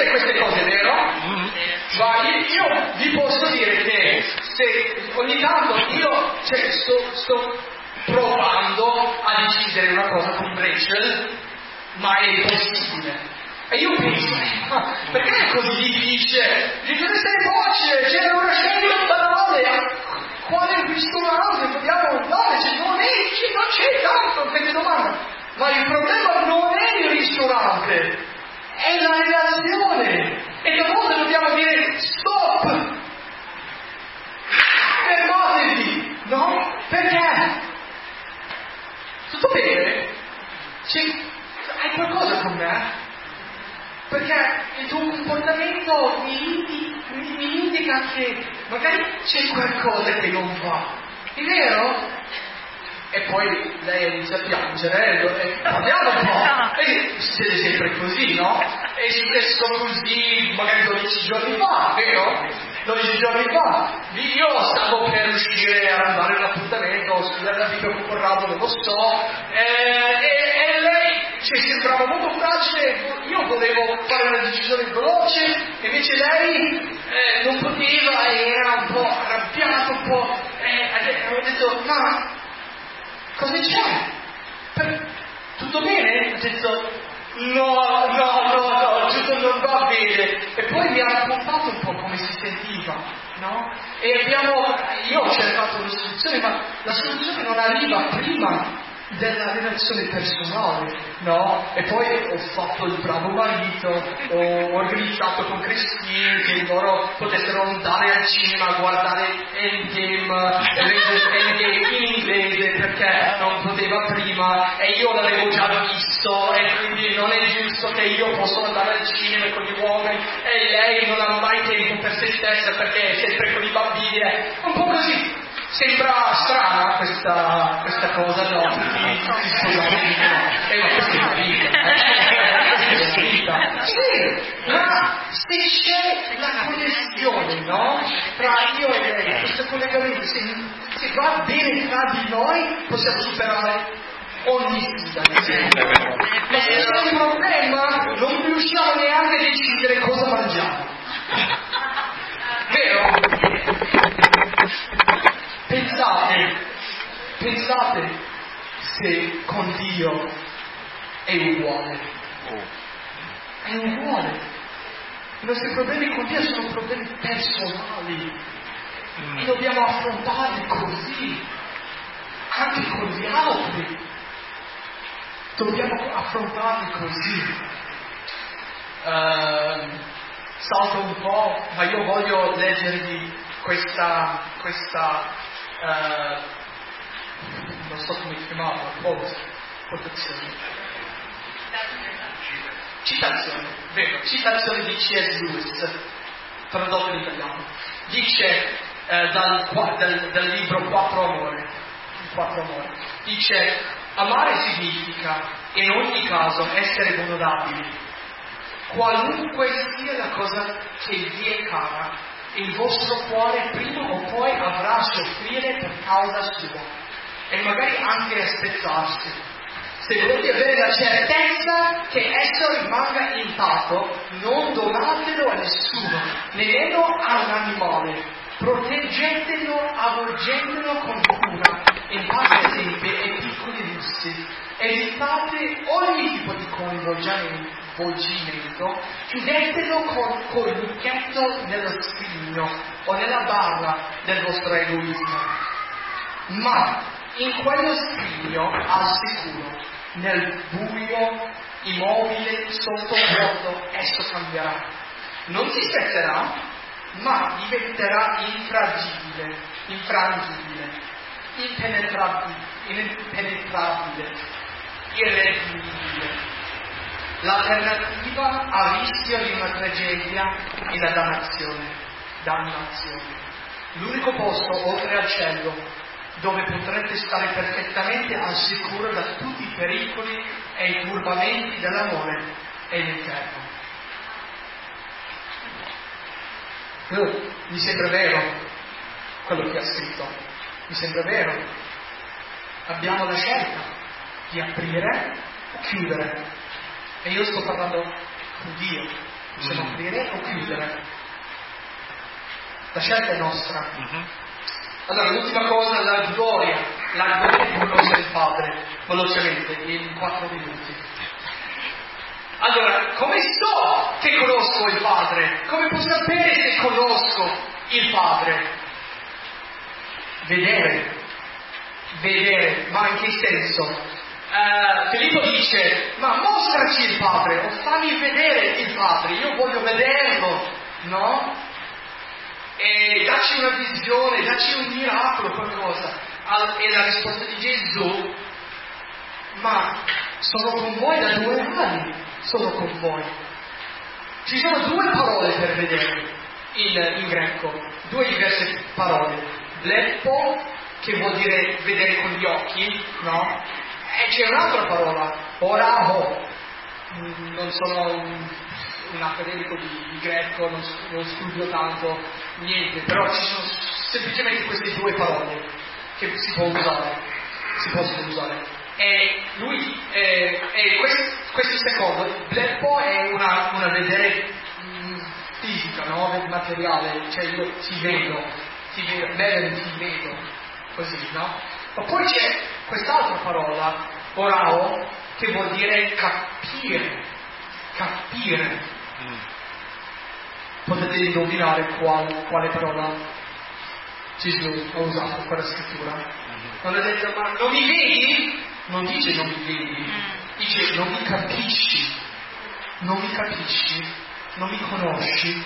tanto io cioè, sto, sto provando a decidere una cosa con Rachel, ma è impossibile. E io penso, ah, perché è così difficile? Di tutte queste voci, c'era una scelta di parole, quale ristorante vogliamo andare? Cioè, non, è, non c'è tanto queste domande. Ma il problema non è il ristorante, è la relazione. E a volte dobbiamo dire stop! Fermatevi! No? Perché? Tutto bene? C'è, hai qualcosa con me? Perché il tuo comportamento mi, indi, mi, mi indica che magari c'è qualcosa che non va. È vero? E poi lei inizia a piangere e parliamo un po'. E siete sempre così, no? È successo così magari dodici giorni fa, vero? dodici giorni fa. Io stavo per uscire a andare all'appuntamento, studiare la vita con Corrado, non lo so. E, e, e lei cioè, sembrava molto fragile. Io volevo fare una decisione veloce, invece lei eh, non poteva e era un po' arrabbiata, un po'. E avevo detto, ma cosa c'è? Per... Tutto bene? Ho detto, no, no, no, no, tutto non va bene. E poi mi ha raccontato un po' come si sentiva, no? E abbiamo, io ho cercato una soluzione, ma la soluzione non arriva prima della relazione personale, no? E poi ho fatto il bravo marito, ho organizzato con Christine che loro potessero andare al cinema a guardare Endgame, Endgame in inglese perché non poteva prima e io l'avevo già visto e quindi non è giusto che io possa andare al cinema con gli uomini e lei non ha mai tempo per se stessa perché è sempre con i bambini, è un po' così. Sembra strana questa, questa cosa, no? Si sposano di no. E ma questa è la vita. Questa è la vita. Sì, ma se c'è la connessione, no? Tra io e lei, questo collegamento, se, se va bene tra di noi, possiamo superare ogni sfida. Ma se c'è un problema, non riusciamo neanche a decidere cosa mangiamo. Vero? Pensate, pensate se con Dio è uguale. È uguale. I nostri problemi con Dio sono problemi personali e dobbiamo affrontarli così, anche con gli altri. Dobbiamo affrontarli così. Uh, salto un po', ma io voglio leggervi questa, questa Uh, non so come chiamarla, quotazione. Citazione, vero, citazione di C S Lewis, tradotto in italiano. Dice uh, dal, dal, dal libro Quattro Amore, Quattro Amore, dice: amare significa, in ogni caso, essere vulnerabili. Qualunque sia la cosa che vi è cara, il vostro cuore prima o poi avrà a soffrire per causa sua e magari anche a spezzarsi. Se volete avere la certezza che esso rimanga intatto, non donatelo a nessuno, nemmeno a un animale. Proteggetelo avvolgendolo con cura, in pace sempre e piccoli lussi. Evitate ogni tipo di coinvolgimento. Chiudetelo con, con il lucchetto nello scrigno o nella barra del vostro egoismo, ma in quello scrigno al sicuro, nel buio, immobile, sotto vuoto, esso cambierà. Non si spezzelà, ma diventerà infrangibile, infrangibile, impenetrabile, impenetrabile, irreprensibile. L'alternativa a rischio di una tragedia è la dannazione, dannazione. L'unico posto oltre al cielo dove potrete stare perfettamente al sicuro da tutti i pericoli e i turbamenti dell'amore è l'inferno. Uh, mi sembra vero quello che ha scritto, mi sembra vero. Abbiamo la scelta di aprire o chiudere. E io sto parlando con Dio, possiamo aprire o chiudere. La scelta è nostra. Mm-hmm. Allora, l'ultima cosa, la gloria, la gloria di conoscere il Padre, velocemente, in quattro minuti. Allora, come so che conosco il Padre? Come posso sapere se conosco il Padre? Vedere, vedere, ma in che senso? Uh, Filippo dice, ma mostraci il Padre, o fammi vedere il Padre, io voglio vederlo, no? E dacci una visione, dacci un miracolo, qualcosa. E la risposta di Gesù, ma sono con voi da due anni, sono con voi. Ci sono due parole per vedere in, in greco, due diverse parole. Bleppo, che vuol dire vedere con gli occhi, no? E c'è un'altra parola, orao. Non sono un, un accademico di, di greco, non, non studio tanto, niente, però ci sono semplicemente queste due parole che si può usare, si possono usare. E lui, eh, e questo, questo secondo, bleppo è una, una vedere mh, fisica, no? Materiale, cioè io ti vedo, ti vedo, vedere ti vedo, così, no? Ma poi c'è quest'altra parola, orao, che vuol dire capire, capire. Mm. Potete indovinare qual, quale parola Gesù ha usato in quella scrittura? Mm. Non ha detto, ma non mi vedi? Non dice non mi vedi, dice non mi capisci, non mi capisci, non mi conosci.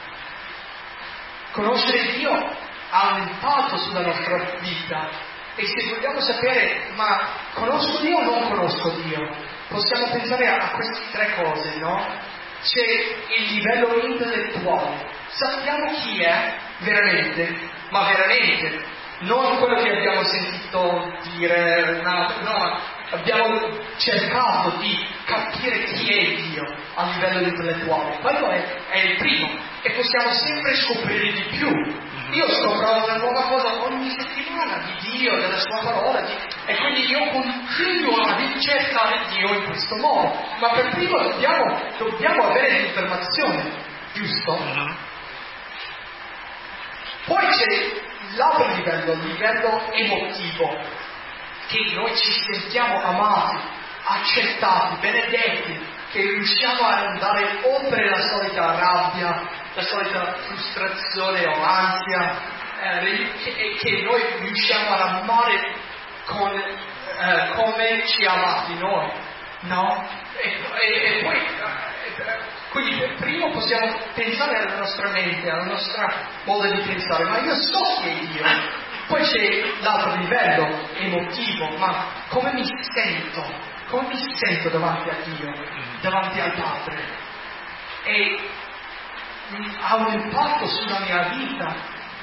Conoscere Dio ha un impatto sulla nostra vita. E se vogliamo sapere, ma conosco Dio o non conosco Dio? Possiamo pensare a queste tre cose, no? C'è il livello intellettuale. Sappiamo chi è veramente, ma veramente. Non quello che abbiamo sentito dire, no, no, abbiamo cercato di capire chi è Dio a livello intellettuale. Quello è, è il primo. E possiamo sempre scoprire di più. Io scopro una nuova cosa ogni settimana di Dio, della sua parola, di... e quindi io continuo a cercare Dio in questo modo. Ma per primo dobbiamo, dobbiamo avere l'informazione, giusto? Uh-huh. Poi c'è l'altro livello, il livello emotivo, che noi ci sentiamo amati, accettati, benedetti, che riusciamo ad andare oltre la solita rabbia, la solita frustrazione o ansia, eh, che, che noi riusciamo ad amare con, eh, come ci ha amati noi, no? E, e, e poi, eh, quindi per primo possiamo pensare alla nostra mente, alla nostra modo di pensare, ma io so che è Dio. Poi c'è l'altro livello emotivo, ma come mi sento? Come mi sento davanti a Dio, davanti al Padre? E ha un impatto sulla mia vita,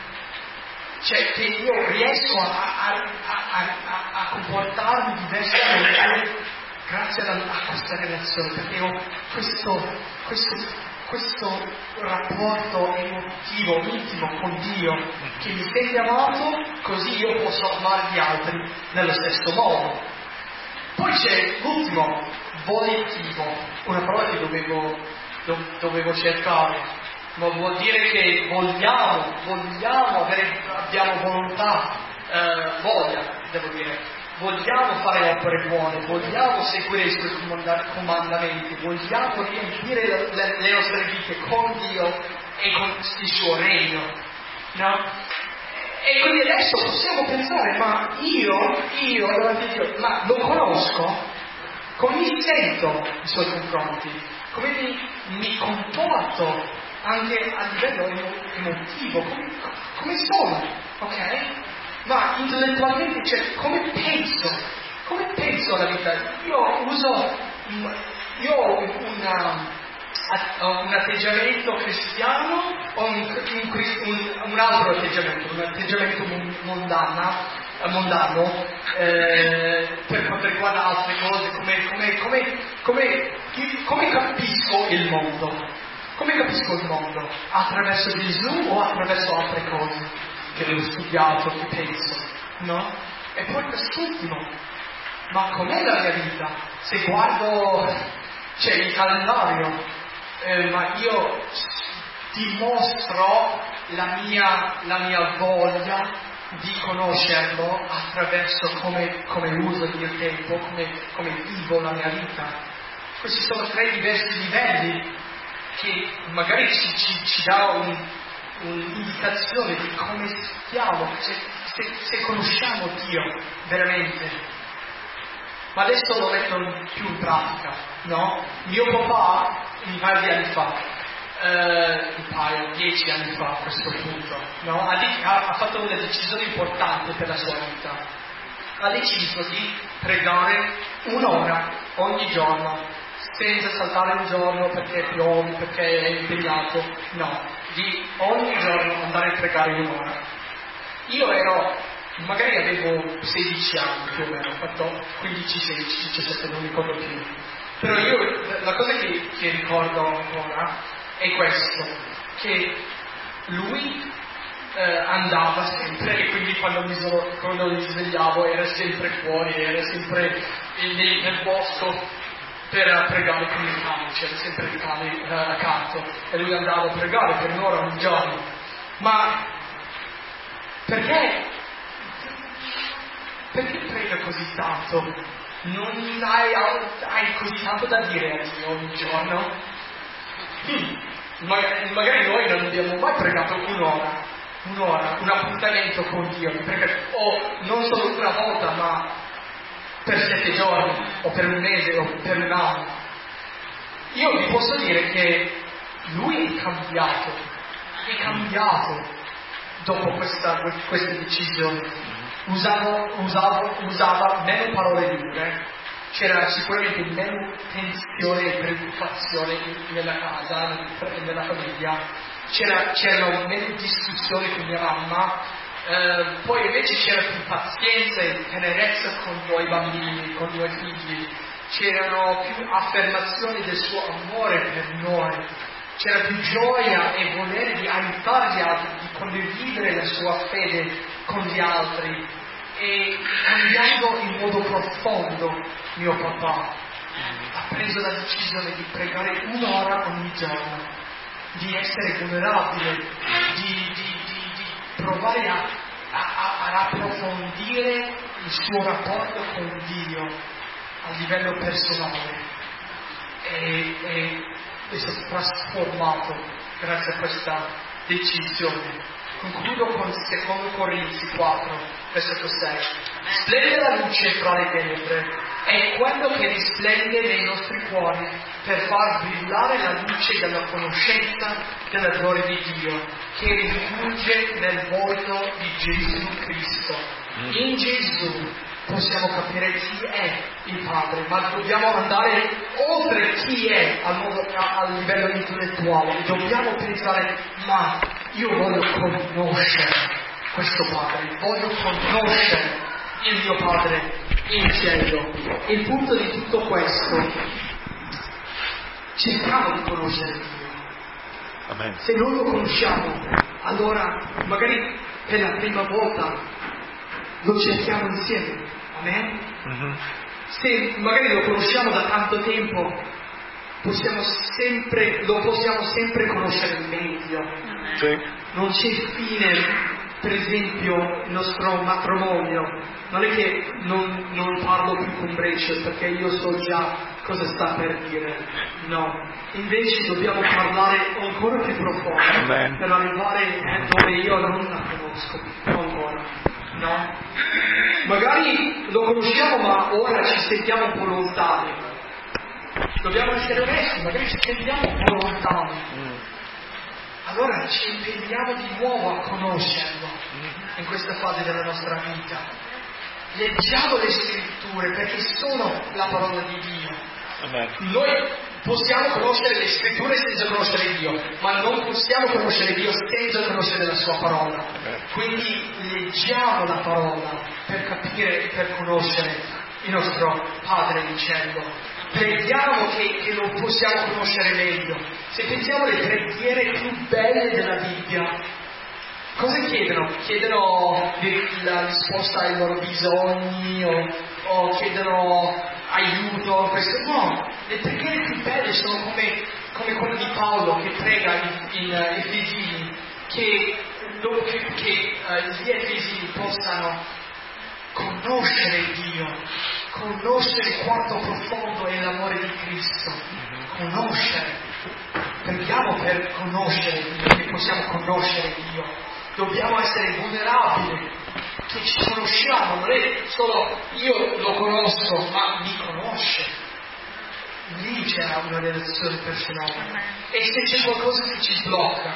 cioè che io riesco a, a, a, a, a comportarmi diversamente grazie a, a questa relazione, perché ho questo, questo, questo rapporto emotivo, intimo con Dio, che mi sente amato, così io posso amare gli altri nello stesso modo. Poi c'è l'ultimo, volitivo, una parola che dovevo, dovevo cercare. Ma vuol dire che vogliamo, vogliamo avere, abbiamo volontà, eh, voglia, devo dire, vogliamo fare opere buone, vogliamo seguire i suoi comandamenti, vogliamo riempire le, le, le nostre vite con Dio e con il suo regno, no? E quindi adesso possiamo pensare, ma io, io davanti a Dio, ma lo conosco? Come mi sento nei suoi confronti? Come mi, mi comporto? Anche a livello emotivo, come, come sono, ok? Ma intellettualmente, cioè, come penso? Come penso alla vita? Io uso, io ho una, un atteggiamento cristiano o un, un, un altro atteggiamento, un atteggiamento mondano, mondano eh, per quanto riguarda altre cose, come, come, come, come, come capisco il mondo? Come capisco il mondo? Attraverso Gesù o attraverso altre cose che avevo studiato, che penso, no? E poi quest'ultimo, ma com'è la mia vita? Se guardo, c'è il calendario, eh, ma io dimostro la mia, la mia voglia di conoscerlo attraverso come, come uso il mio tempo, come, come vivo la mia vita. Questi sono tre diversi livelli che magari ci, ci, ci dà un, un'indicazione di come stiamo, se, se, se conosciamo Dio veramente. Ma adesso lo metto più in pratica, no? Mio papà, un paio di anni fa, eh, un paio, dieci anni fa a questo punto, no? ha, ha, ha fatto una decisione importante per la sua vita. Ha deciso di pregare un'ora ogni giorno, senza saltare un giorno perché piove, perché è impegnato, no, di ogni giorno andare a pregare un'ora. Io ero... magari avevo sedici anni più o meno, ho fatto quindici, sedici, diciassette, non ricordo più. Però io, la cosa che, che ricordo ancora è questo, che lui eh, andava sempre, e quindi quando mi, sono, quando mi svegliavo era sempre fuori, era sempre nel, nel bosco per pregare con il cane, c'era sempre il cane eh, accanto, e lui andava a pregare per un'ora ogni giorno. Ma perché? Perché prega così tanto? Non hai, hai così tanto da dire a Dio ogni giorno? Hmm. Magari, magari noi non abbiamo mai pregato un'ora, un'ora, un appuntamento con Dio, o non solo una volta, ma per sette giorni, o per un mese, o per un anno. Io vi posso dire che lui è cambiato, è cambiato dopo questa, questa decisione. Usava, usava, usava meno parole dure, c'era sicuramente meno tensione e preoccupazione nella casa, nella famiglia, c'era, c'erano meno discussioni con mia mamma, eh, poi invece c'era più pazienza e tenerezza con i nuovi bambini, con i nuovi figli, c'erano più affermazioni del suo amore per noi, c'era più gioia e volere di aiutare gli altri, di condividere la sua fede con gli altri, e cambiando in modo profondo mio papà ha preso la decisione di pregare un'ora ogni giorno, di essere vulnerabile, di, di, di, di provare a, a, a approfondire il suo rapporto con Dio a livello personale, e, e è stato trasformato grazie a questa decisione. Concludo con secondo Corinzi quattro, versetto sei. Splende la luce fra le tenebre, è quello che risplende nei nostri cuori per far brillare la luce della conoscenza della gloria di Dio, che rifugge nel volto di Gesù Cristo. In Gesù possiamo capire chi è il Padre, ma dobbiamo andare oltre chi è a, modo, a, a livello intellettuale. Dobbiamo pensare, ma io voglio conoscere questo Padre, voglio conoscere il mio Padre in cielo. Il punto di tutto questo, cerchiamo di conoscere Dio. Amen. Se non lo conosciamo, allora magari per la prima volta lo cerchiamo insieme. Amen? Mm-hmm. Se magari lo conosciamo da tanto tempo, possiamo sempre, lo possiamo sempre conoscere meglio. Sì. Non c'è fine, per esempio, il nostro matrimonio. Non è che non, non parlo più con Breccia perché io so già cosa sta per dire. No. Invece dobbiamo parlare ancora più profondo. Amen. Per arrivare dove io non la conosco ancora. No? Magari lo conosciamo, ma ora ci sentiamo un po' lontani. Dobbiamo essere onesti, magari ci sentiamo un po' lontani. Allora ci impegniamo di nuovo a conoscerlo in questa fase della nostra vita. Leggiamo le scritture perché sono la parola di Dio. Amen. Noi possiamo conoscere le scritture senza conoscere Dio, ma non possiamo conoscere Dio senza conoscere la sua parola. Quindi leggiamo la parola per capire e per conoscere il nostro Padre in cielo. Preghiamo che, che lo possiamo conoscere meglio. Se pensiamo alle preghiere più belle della Bibbia, cosa chiedono? Chiedono la risposta ai loro bisogni o, o chiedono aiuto, questo no. Le preghiere più belle sono come, come quella di Paolo che prega in, in Efesini, che dopo che, che uh, gli efesini possano conoscere Dio, conoscere quanto profondo è l'amore di Cristo, conoscere. Preghiamo per conoscere Dio, che possiamo conoscere Dio. Dobbiamo essere vulnerabili, che ci conosciamo, non è solo io lo conosco, ma mi conosce. Lì c'è una relazione personale. E se c'è qualcosa che ci blocca,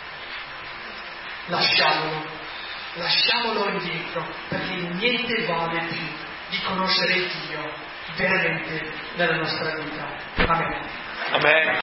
lasciamolo, lasciamolo indietro, perché niente vale più di conoscere Dio veramente nella nostra vita. Amen. Amen.